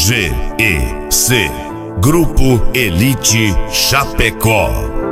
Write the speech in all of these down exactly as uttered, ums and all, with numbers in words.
G E C Grupo Elite Chapecó.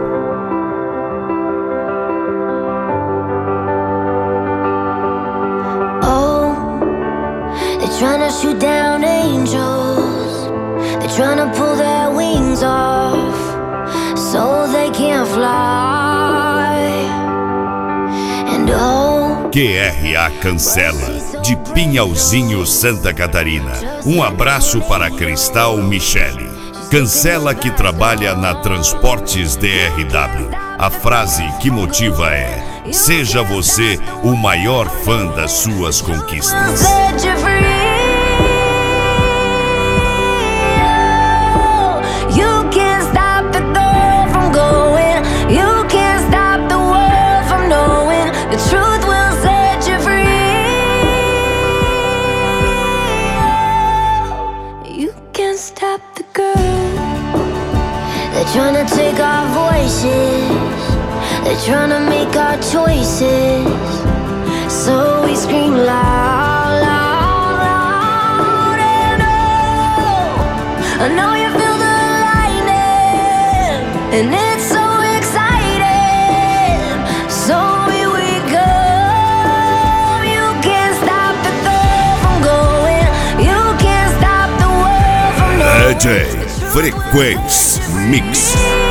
Oh, they're trying to shoot down angels. They're trying to pull their wings off so they can't fly. And oh, Q R A Cancela, de Pinhalzinho, Santa Catarina. Um abraço para Cristal Michele. Cancela, que trabalha na Transportes D R W. A frase que motiva é: seja você o maior fã das suas conquistas. set you free. You can't stop the girl from going. You can't stop the world from knowing. The truth will set you free. You can't stop the girl. They're trying to take our voices. They're trying to make our choices. So we scream loud, loud, loud. And oh, I know you feel the lightning, and it's so exciting. So here we go. You can't stop the girl from going. You can't stop the world from knowing. D J Frequency Mix.